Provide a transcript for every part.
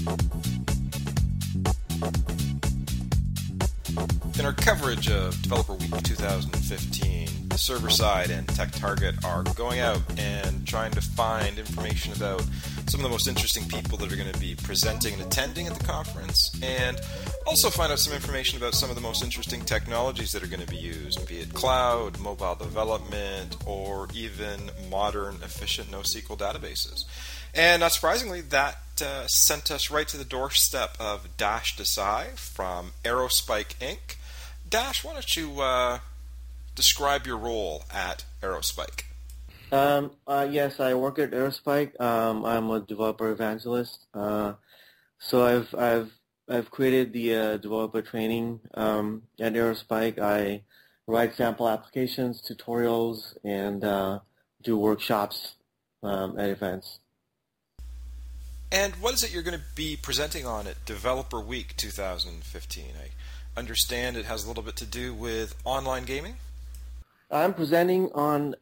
In our coverage of Developer Week 2015, the server side and TechTarget are going out and trying to find information about some of the most interesting people that are going to be presenting and attending at the conference, and also find out some information about some of the most interesting technologies that are going to be used, be it cloud, mobile development, or even modern, efficient NoSQL databases. And not surprisingly, that sent us right to the doorstep of Dash Desai from Aerospike Inc. Dash, why don't you describe your role at Aerospike? Yes, I work at Aerospike. I'm a developer evangelist. So I've created the developer training at Aerospike. I write sample applications, tutorials, and do workshops at events. And what is it you're going to be presenting on at Developer Week 2015? I understand it has a little bit to do with online gaming? I'm presenting on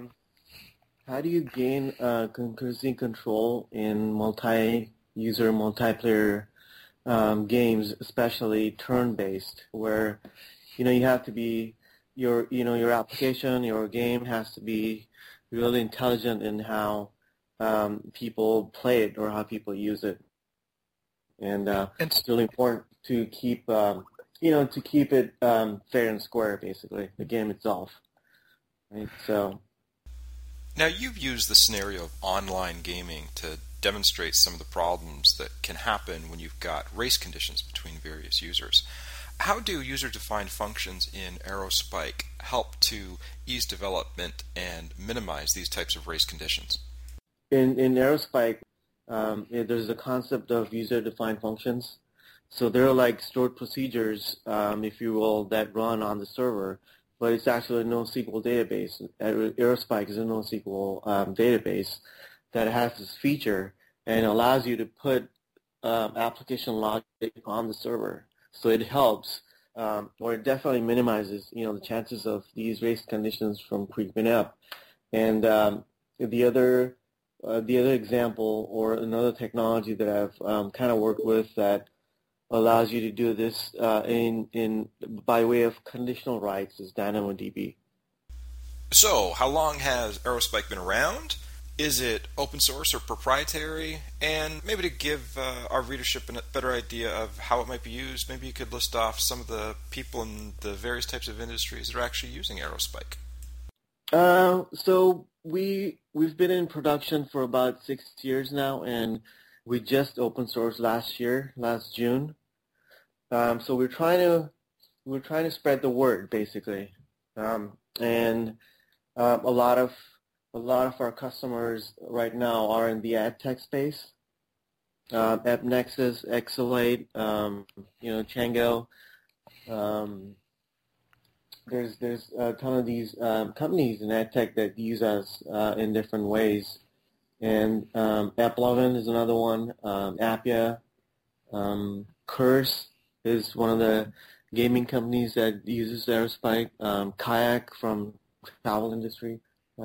how do you gain concurrency control in multi-user, multiplayer games, especially turn-based, where you have to be your application, your game has to be really intelligent in how people play it or how people use it, and it's really important to keep it fair and square, basically, the game itself. Right? So now you've used the scenario of online gaming to demonstrate some of the problems that can happen when you've got race conditions between various users. How do user-defined functions in Aerospike help to ease development and minimize these types of race conditions? In Aerospike, there's a concept of user-defined functions. So they're like stored procedures, if you will, that run on the server, but it's actually a NoSQL database. Aerospike is a NoSQL database that has this feature and allows you to put application logic on the server. So it helps, or it definitely minimizes, the chances of these race conditions from creeping up. And the other example or another technology that I've kind of worked with that allows you to do this by way of conditional writes is DynamoDB. So, how long has Aerospike been around? Is it open source or proprietary? And maybe to give our readership a better idea of how it might be used, maybe you could list off some of the people in the various types of industries that are actually using Aerospike. So we've been in production for about 6 years now, and we just open sourced last June. So we're trying to spread the word, basically, and a lot of our customers right now are in the ad tech space. AppNexus, Exolate, Chango. There's a ton of these companies in ad tech that use us in different ways, and AppLovin is another one. Appia, Curse is one of the gaming companies that uses Aerospike. Kayak from travel industry.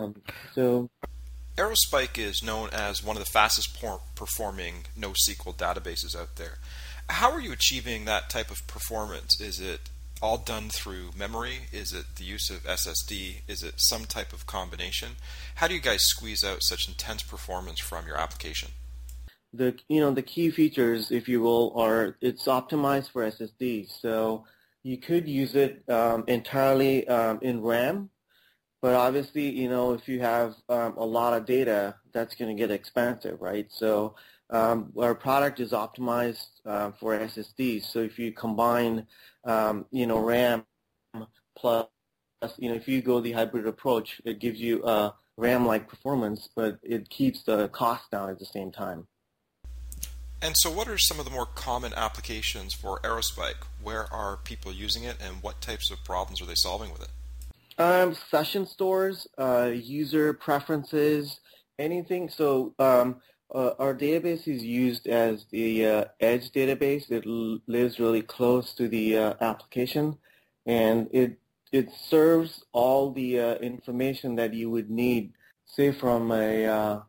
Aerospike is known as one of the fastest performing NoSQL databases out there. How are you achieving that type of performance? Is it all done through memory? Is it the use of SSD? Is it some type of combination? How do you guys squeeze out such intense performance from your application? The key features, if you will, are it's optimized for SSD. So you could use it entirely in RAM, but obviously, if you have a lot of data, that's going to get expensive, right? So our product is optimized for SSD. So if you combine, RAM plus, if you go the hybrid approach, it gives you a RAM-like performance, but it keeps the cost down at the same time. And so what are some of the more common applications for Aerospike? Where are people using it, and what types of problems are they solving with it? Session stores, user preferences, anything. So our database is used as the edge database. It lives really close to the application, and it serves all the information that you would need, say, from a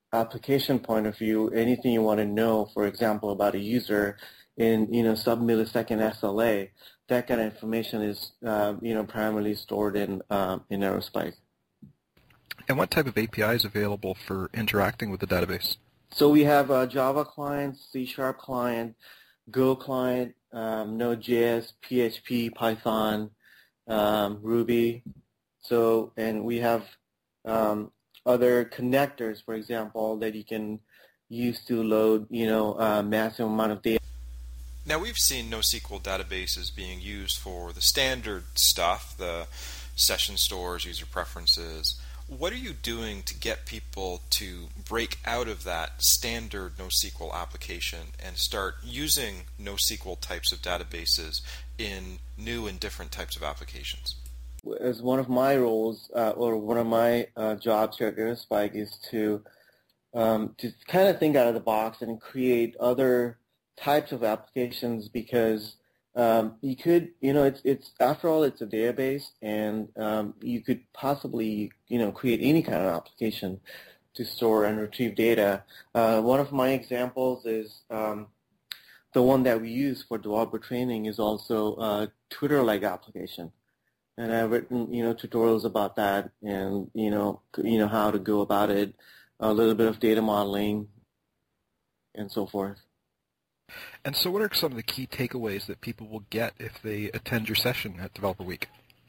application point of view, anything you want to know, for example, about a user in sub-millisecond SLA, that kind of information is primarily stored in Aerospike. And what type of API is available for interacting with the database? So we have a Java client, C# client, Go client, Node.js, PHP, Python, Ruby. So, and we have other connectors, for example, that you can use to load, massive amount of data. Now, we've seen NoSQL databases being used for the standard stuff, the session stores, user preferences. What are you doing to get people to break out of that standard NoSQL application and start using NoSQL types of databases in new and different types of applications? As one of my roles, or one of my jobs here at Aerospike is to kind of think out of the box and create other types of applications, because you could, it's after all, it's a database, and you could possibly, create any kind of application to store and retrieve data. One of my examples is the one that we use for developer training is also a Twitter-like application. And I've written, tutorials about that, and how to go about it, a little bit of data modeling, and so forth. And so, what are some of the key takeaways that people will get if they attend your session at Developer Week?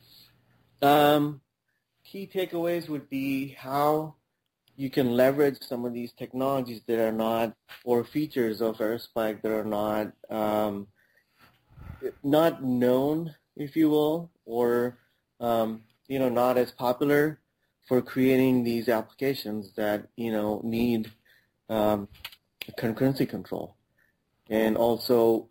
Key takeaways would be how you can leverage some of these technologies that are not, or features of Aerospike that are not known, if you will, or not as popular, for creating these applications that need concurrency control, and also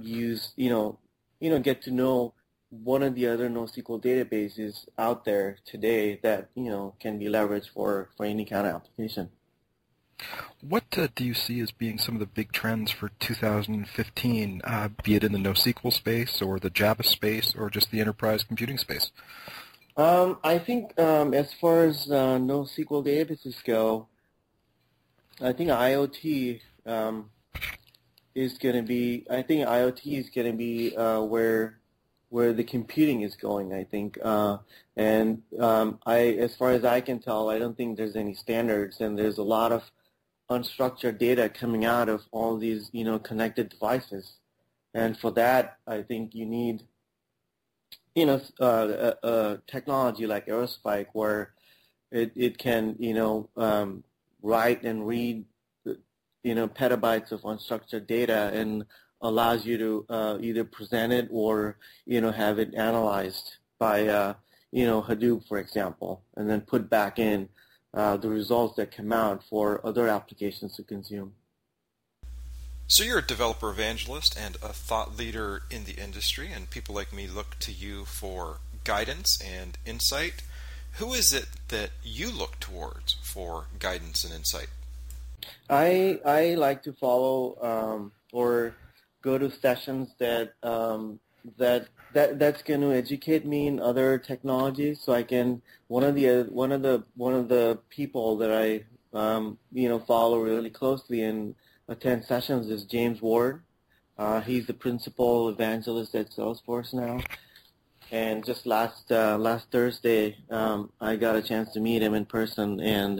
get to know one of the other NoSQL databases out there today that can be leveraged for any kind of application. What do you see as being some of the big trends for 2015, be it in the NoSQL space or the Java space or just the enterprise computing space? I think as far as NoSQL databases go, I think IoT is going to be. I think IoT is going to be where the computing is going. I think, and as far as I can tell, I don't think there's any standards, and there's a lot of unstructured data coming out of all these connected devices, and for that, I think you need a technology like Aerospike where it can write and read petabytes of unstructured data and allows you to either present it or have it analyzed by Hadoop, for example, and then put back in the results that come out for other applications to consume. So you're a developer evangelist and a thought leader in the industry, and people like me look to you for guidance and insight. Who is it that you look towards for guidance and insight? I like to follow or go to sessions that's going to educate me in other technologies. So I can one of the people that I follow really closely and attend sessions is James Ward. He's the principal evangelist at Salesforce now. And just last Thursday, I got a chance to meet him in person, and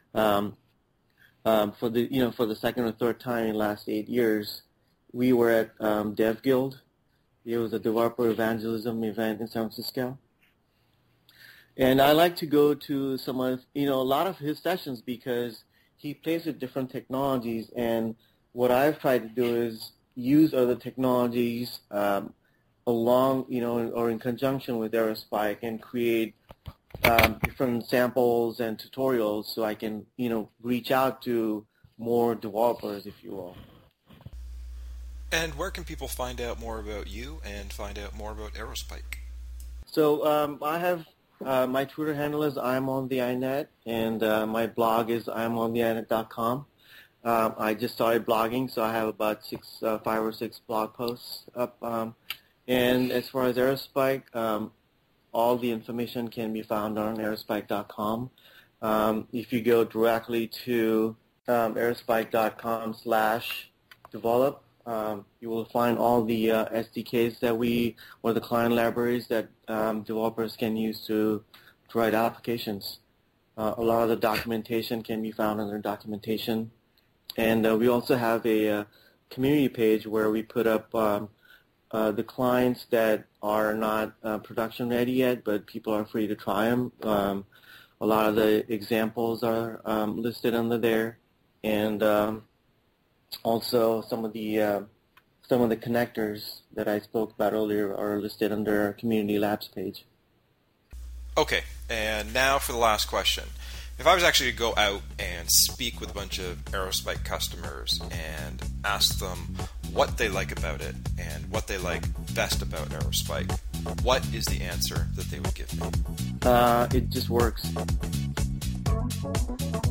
for the second or third time in the last 8 years, we were at DevGuild. It was a developer evangelism event in San Francisco. And I like to go to some of, a lot of his sessions because he plays with different technologies, and what I've tried to do is use other technologies along, or in conjunction with Aerospike, and create different samples and tutorials so I can, reach out to more developers, if you will. And where can people find out more about you and find out more about Aerospike? So I have my Twitter handle is I'm on the INET, and my blog is I'mOnTheINET.com. I just started blogging, so I have about 5 or 6 blog posts up. And as far as Aerospike, all the information can be found on Aerospike.com. If you go directly to aerospike.com/develop. You will find all the SDKs or the client libraries that developers can use to write applications. A lot of the documentation can be found under documentation. And we also have a community page where we put up the clients that are not production ready yet, but people are free to try them. A lot of the examples are listed under there, and also some of the connectors that I spoke about earlier are listed under our Community Labs page. Okay, and now for the last question. If I was actually to go out and speak with a bunch of Aerospike customers and ask them what they like about it and what they like best about Aerospike, what is the answer that they would give me? It just works.